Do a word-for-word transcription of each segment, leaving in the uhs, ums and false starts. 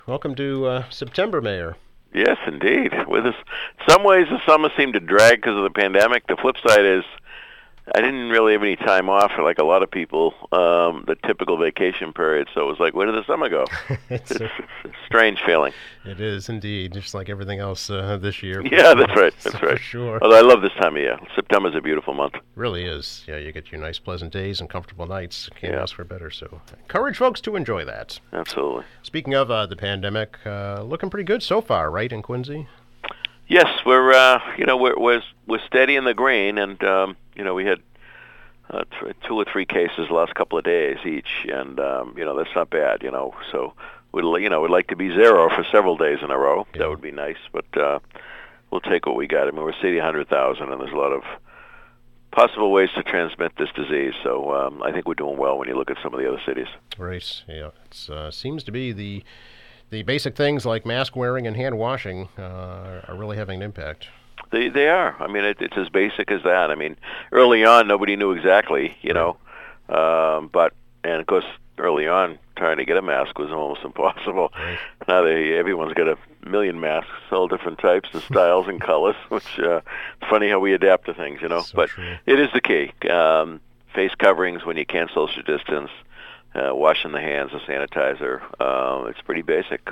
Welcome to uh, September, Mayor. Yes, indeed. With us, some ways the summer seemed to drag because of the pandemic. The flip side is I didn't really have any time off for like a lot of people, um, the typical vacation period. So it was like, where did the summer go? it's It's, a, it's a strange feeling. it is indeed, just like everything else uh, this year. For Yeah, sure. that's right. So That's for right. sure. Although I love this time of year. September's a beautiful month. Really is. Yeah, you get your nice, pleasant days and comfortable nights. Can't Yeah, ask for better. So encourage folks to enjoy that. absolutely. Speaking of uh, the pandemic, uh, looking pretty good so far, right, in Quincy? Yes, we're uh, you know we're we're we're steady in the green, and um, you know we had uh, th- two or three cases the last couple of days each, and um, you know that's not bad, you know. So we'd li- you know we'd like to be zero for several days in a row. Yeah. That would be nice, but uh, we'll take what we got. I mean, we're city one hundred thousand, and there's a lot of possible ways to transmit this disease. So um, I think we're doing well when you look at some of the other cities. Right. Yeah. It uh, seems to be the the basic things like mask wearing and hand washing uh, are really having an impact. They they are. I mean, it, it's as basic as that. I mean, early on, nobody knew exactly, you Right. know, um, but and of course, early on, trying to get a mask was almost impossible. Right. Now they everyone's got a million masks, all different types and styles and colors. Which uh, it's funny how we adapt to things, you know. So but true. it is the key. Um, face coverings when you can't social distance, uh, washing the hands, the sanitizer. Uh, it's pretty basic.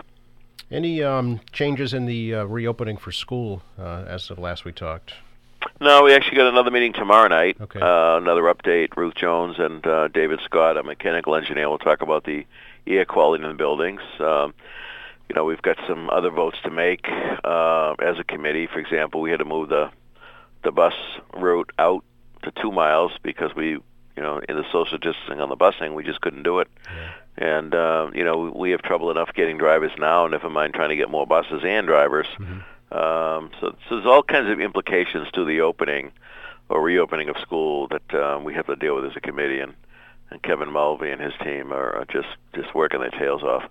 Any um, changes in the uh, reopening for school uh, as of last we talked? No, we actually got another meeting tomorrow night. Okay. Uh, another update. Ruth Jones and uh, David Scott, a mechanical engineer, will talk about the air quality in the buildings. Um, you know, we've got some other votes to make uh, as a committee. For example, we had to move the the bus route out to two miles because we, you know, in the social distancing on the busing, we just couldn't do it. Yeah. And uh, you know, we have trouble enough getting drivers now, never mind trying to get more buses and drivers. Mhm. Um, so, so there's all kinds of implications to the opening or reopening of school that um, we have to deal with as a committee, and, and Kevin Mulvey and his team are, are just, just working their tails off.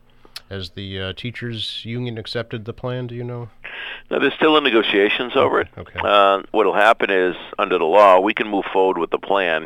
Has the uh, teachers union accepted the plan? Do you know? Now, there's still in negotiations over it. Okay. Uh, what will happen is, under the law, we can move forward with the plan,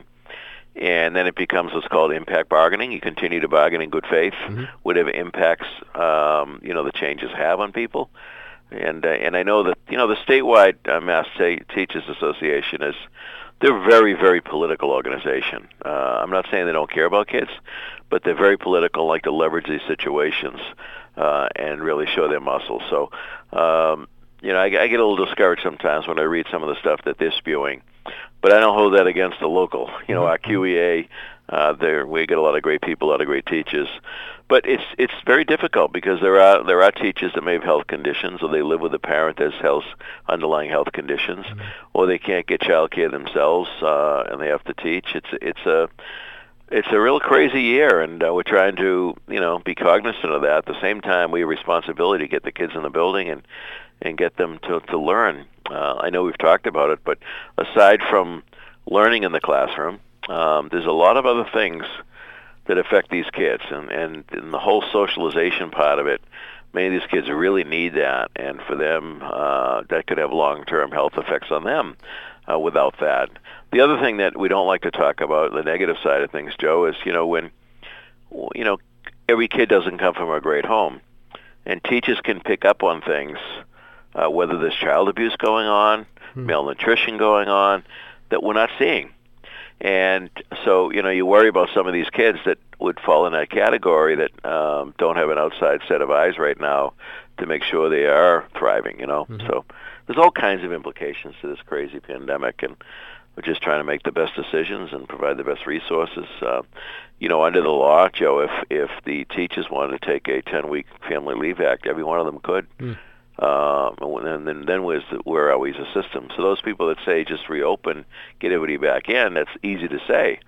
and then it becomes what's called impact bargaining. You continue to bargain in good faith, Mhm. whatever impacts um, you know the changes have on people. And uh, and I know that you know the statewide uh, Mass Ta- Teachers Association is they're a very very political organization. Uh, I'm not saying they don't care about kids, but they're very political, like to leverage these situations uh, and really show their muscle. So um, you know I, I get a little discouraged sometimes when I read some of the stuff that they're spewing, but I don't hold that against the local. You know, Mhm. our Q E A, uh, there we get a lot of great people, a lot of great teachers. But it's it's very difficult because there are there are teachers that may have health conditions, or they live with a parent that has health, underlying health conditions, Mhm. or they can't get child care themselves uh, and they have to teach. It's it's a it's a real crazy year, and uh, we're trying to you know be cognizant of that. At the same time, we have a responsibility to get the kids in the building and and get them to to learn. Uh, I know we've talked about it, but aside from learning in the classroom, um, there's a lot of other things that affect these kids, and, and, and the whole socialization part of it. Many of these kids really need that, and for them, uh, that could have long-term health effects on them uh, without that. The other thing that we don't like to talk about, the negative side of things, Joe, is, you know, when, you know, every kid doesn't come from a great home, and teachers can pick up on things, uh, whether there's child abuse going on, Hmm. malnutrition going on, that we're not seeing. And so, you know, you worry about some of these kids that would fall in that category that um, don't have an outside set of eyes right now to make sure they are thriving, you know. Mhm. So there's all kinds of implications to this crazy pandemic, and we're just trying to make the best decisions and provide the best resources. Uh, you know, under the law, Joe, if, if the teachers wanted to take a ten-week Family Leave Act, every one of them could. Hmm. Um, and then, then where's the, where are we as a system? So those people that say just reopen, get everybody back in, that's easy to say,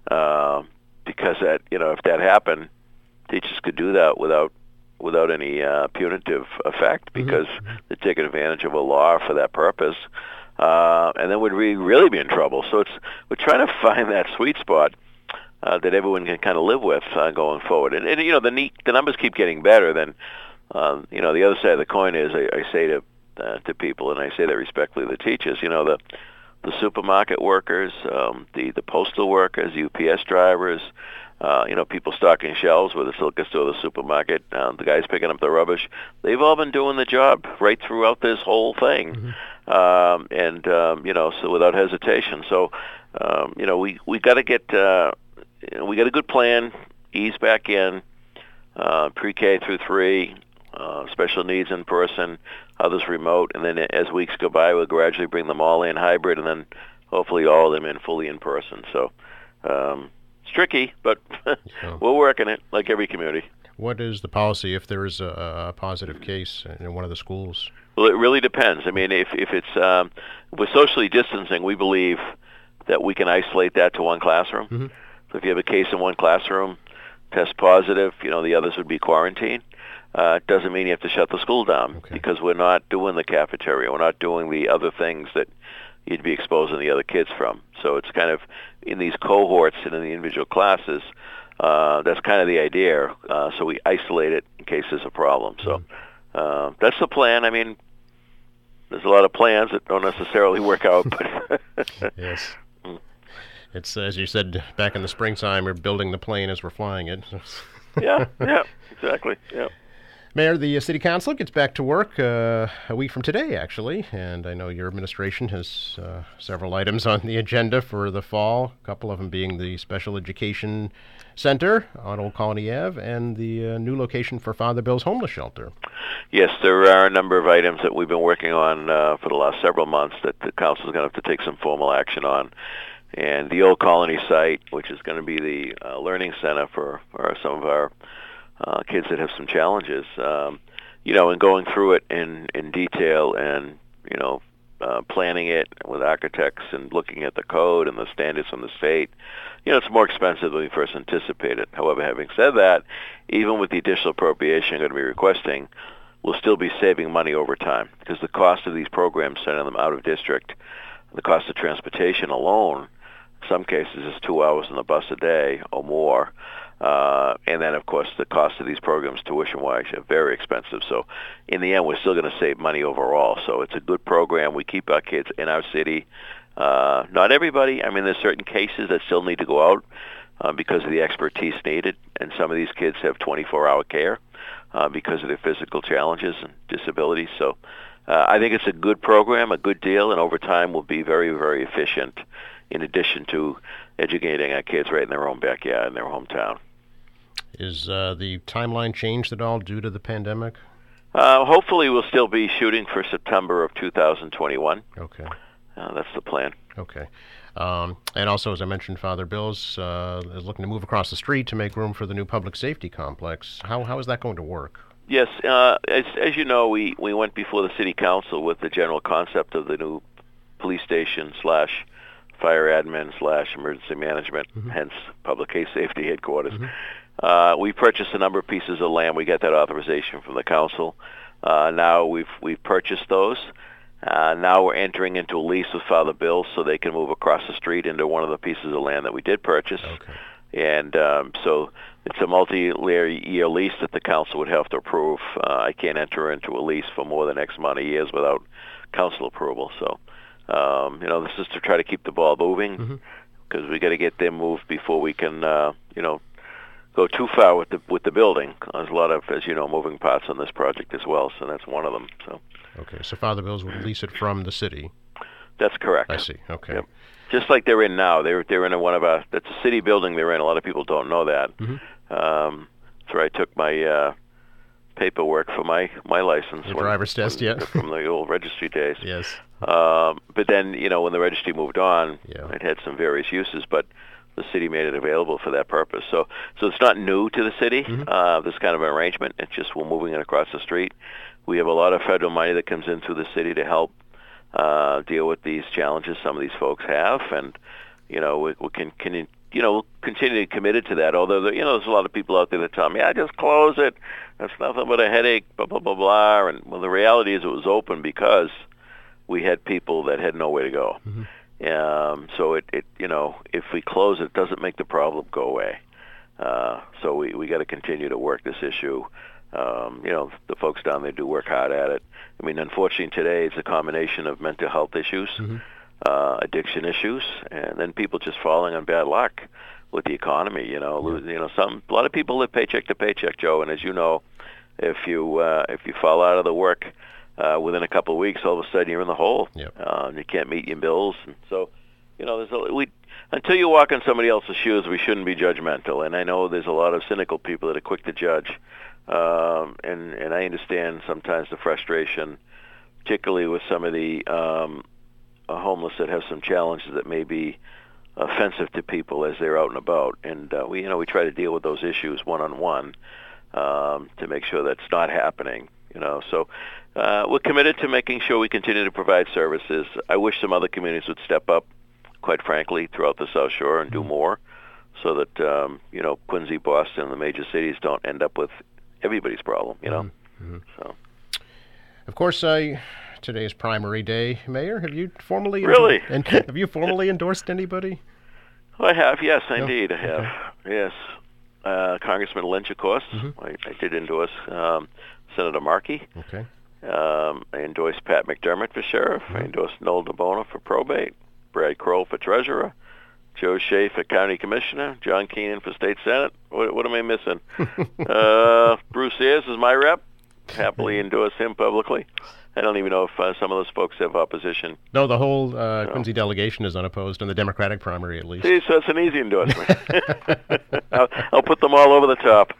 uh, because that you know if that happened, teachers could do that without without any uh, punitive effect because Mhm. they're taking advantage of a law for that purpose, uh, and then would we really be in trouble? So it's we're trying to find that sweet spot uh, that everyone can kind of live with uh, going forward. And, and you know the neat, the numbers keep getting better. Then um, you know the other side of the coin is I, I say to uh, to people, and I say that respectfully to the teachers. You know the the supermarket workers, um, the the postal workers, U P S drivers, uh, you know, people stocking shelves, whether it's the liquor store, the supermarket, uh, the guys picking up the rubbish. They've all been doing the job right throughout this whole thing, mm-hmm. um, and um, you know, so without hesitation. So, um, you know, we we got to get uh, we got a good plan. Ease back in, uh, pre-K through three, uh, special needs in person, others remote, and then as weeks go by, we'll gradually bring them all in hybrid, and then hopefully all of them in fully in person. So. Um, It's tricky, but yeah. we're working it like every community. What is the policy if there is a, a positive case in one of the schools? Well, it really depends. I mean, if if it's um, with socially distancing, we believe that we can isolate that to one classroom. Mm-hmm. So if you have a case in one classroom, test positive, you know, the others would be quarantined. Uh, it doesn't mean you have to shut the school down okay. because we're not doing the cafeteria. We're not doing the other things that you'd be exposing the other kids from. So it's kind of in these cohorts and in the individual classes, uh, that's kind of the idea. Uh, so we isolate it in case there's a problem. So uh, that's the plan. I mean, there's a lot of plans that don't necessarily work out. But yes. It's, as you said, back in the springtime, we're building the plane as we're flying it. yeah, yeah, exactly, yeah. Mayor, the uh, City Council gets back to work uh, a week from today, actually, and I know your administration has uh, several items on the agenda for the fall, a couple of them being the Special Education Center on Old Colony Avenue and the uh, new location for Father Bill's Homeless Shelter. Yes, there are a number of items that we've been working on uh, for the last several months that the Council is going to have to take some formal action on. And the Old Colony site, which is going to be the uh, learning center for, for some of our Uh, kids that have some challenges, um, you know, and going through it in, in detail and, you know, uh, planning it with architects and looking at the code and the standards from the state, you know, it's more expensive than we first anticipated. However, having said that, even with the additional appropriation I'm going to be requesting, we'll still be saving money over time because the cost of these programs, sending them out of district, the cost of transportation alone, in some cases is two hours on the bus a day or more. Uh, and then, of course, the cost of these programs, tuition-wise, are very expensive. So in the end, we're still going to save money overall. So it's a good program. We keep our kids in our city. Uh, not everybody. I mean, there's certain cases that still need to go out uh, because of the expertise needed. And some of these kids have twenty-four hour care uh, because of their physical challenges and disabilities. So uh, I think it's a good program, a good deal, and over time will be very, very efficient in addition to educating our kids right in their own backyard, in their hometown. Is uh, the timeline changed at all due to the pandemic? Uh, hopefully we'll still be shooting for September of two thousand twenty-one. Okay. Uh, that's the plan. Okay. Um, and also, as I mentioned, Father Bill's uh, is looking to move across the street to make room for the new public safety complex. How How is that going to work? Yes. Uh, as, as you know, we, we went before the City Council with the general concept of the new police station slash fire admin slash emergency management, mm-hmm. hence public safety headquarters. Mm-hmm. Uh, we purchased a number of pieces of land. We got that authorization from the council. Uh, now we've we've purchased those. Uh, now we're entering into a lease with Father Bill so they can move across the street into one of the pieces of land that we did purchase. Okay. And um, so it's a multi-year lease that the council would have to approve. Uh, I can't enter into a lease for more than X amount of years without council approval. So, um, you know, this is to try to keep the ball moving because mm-hmm. we got to get them moved before we can, uh, you know, go too far with the with the building. There's a lot of, as you know, moving parts on this project as well, so that's one of them. So. Okay, so Father Bill's would lease it from the city. That's correct. I see. Okay. Yep. Just like they're in now, they're they're in a, one of our. That's a city building they're in. A lot of people don't know that. Mm-hmm. Um, that's where I took my uh, paperwork for my my license. Your when, driver's test, when, yeah. From the old registry days. Yes. Um, but then, you know, when the registry moved on, yeah. it had some various uses, but the city made it available for that purpose. So, so it's not new to the city. Mm-hmm. Uh, this kind of an arrangement. It's just we're moving it across the street. We have a lot of federal money that comes in through the city to help uh, deal with these challenges some of these folks have, and you know we, we can, can you know we'll continue committed to that. Although there, you know there's a lot of people out there that tell me, "Yeah, just close it. That's nothing but a headache." Blah blah blah blah. And well, the reality is it was open because we had people that had nowhere to go. Mm-hmm. Um, so it, it, you know, if we close it, it doesn't make the problem go away. Uh, so we, we got to continue to work this issue. Um, you know, the folks down there do work hard at it. I mean, unfortunately today it's a combination of mental health issues, mm-hmm. uh, addiction issues, and then people just falling on bad luck with the economy. You know, lose, you know, some a lot of people live paycheck to paycheck, Joe, and as you know, if you uh, if you fall out of the work uh, within a couple of weeks, all of a sudden you're in the hole. Yep. Uh, and you can't meet your bills, and so you know, there's a, we until you walk in somebody else's shoes, we shouldn't be judgmental. And I know there's a lot of cynical people that are quick to judge, um, and and I understand sometimes the frustration, particularly with some of the um, uh, homeless that have some challenges that may be offensive to people as they're out and about. And uh, we, you know, we try to deal with those issues one on one to make sure that's not happening. You know, so uh, we're committed to making sure we continue to provide services. I wish some other communities would step up, quite frankly, throughout the South Shore and do more, so that um, you know, Quincy, Boston, the major cities don't end up with everybody's problem. You know, mm-hmm. so. Of course, I. Today is primary day, Mayor. Have you formally really? And have you formally endorsed anybody? Well, I have. Yes, no? indeed, I have. Okay. Yes, uh, Congressman Lynch, of course. Mm-hmm. I, I did endorse um, Senator Markey. Okay. Um, I endorsed Pat McDermott for sheriff. Mm-hmm. I endorsed Noel DeBona for probate. Brad Kroll for treasurer. Joe Shea for county commissioner. John Keenan for state senate. What, what am I missing? uh, Bruce Ayers is my rep. Happily endorse him publicly. I don't even know if uh, some of those folks have opposition. No, the whole uh, no. Quincy delegation is unopposed in the Democratic primary, at least. See, so it's an easy endorsement. I'll, I'll put them all over the top.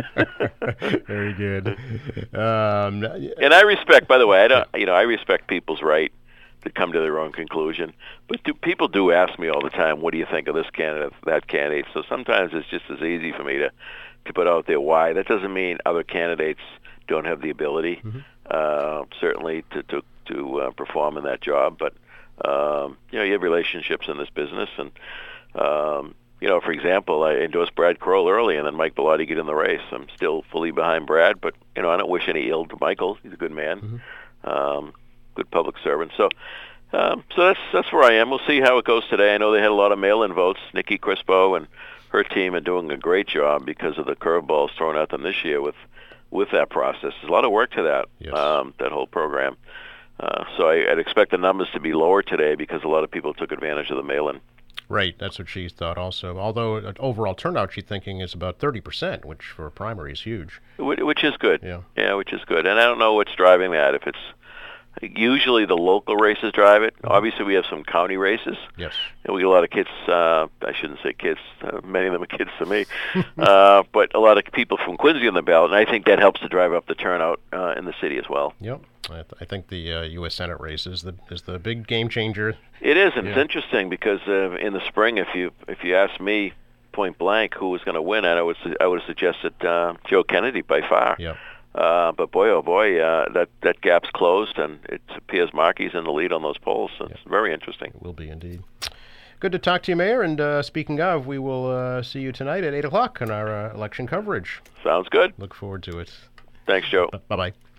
Very good. Um, and I respect, by the way, I don't. You know, I respect people's right to come to their own conclusion. But do, people do ask me all the time, "What do you think of this candidate, that candidate?" So sometimes it's just as easy for me to to put out there why. That doesn't mean other candidates don't have the ability. Mm-hmm. Uh, certainly to to, to uh, perform in that job, but um, you know, you have relationships in this business, and um, you know, for example, I endorsed Brad Kroll early, and then Mike Bellotti get in the race. I'm still fully behind Brad, but you know, I don't wish any ill to Michael. He's a good man, mm-hmm. um, good public servant. So, um, so that's that's where I am. We'll see how it goes today. I know they had a lot of mail-in votes. Nikki Crispo and her team are doing a great job because of the curveballs thrown at them this year with. with that process. There's a lot of work to that, yes. um, that whole program. Uh, so I, I'd expect the numbers to be lower today because a lot of people took advantage of the mail-in. Right, that's what she thought also. Although uh, overall turnout, she's thinking is about thirty percent, which for a primary is huge. Which, which is good. Yeah. Yeah, which is good. And I don't know what's driving that. If it's usually the local races drive it. Mm-hmm. Obviously, we have some county races. Yes. And we get a lot of kids. Uh, I shouldn't say kids. Uh, many of them are kids to me. uh, but a lot of people from Quincy on the ballot, and I think that helps to drive up the turnout uh, in the city as well. Yep. I, th- I think the uh, U S Senate race is the is the big game changer. It is, and yeah. it's interesting because uh, in the spring, if you if you ask me point blank who was going to win, I would su- I would have suggested uh, Joe Kennedy by far. Yep. Uh, but boy, oh boy, uh, that that gap's closed, and it appears Markey's in the lead on those polls. So yep. It's very interesting. It will be indeed. Good to talk to you, Mayor. And uh, speaking of, we will uh, see you tonight at eight o'clock on our uh, election coverage. Sounds good. Look forward to it. Thanks, Joe. Bye bye.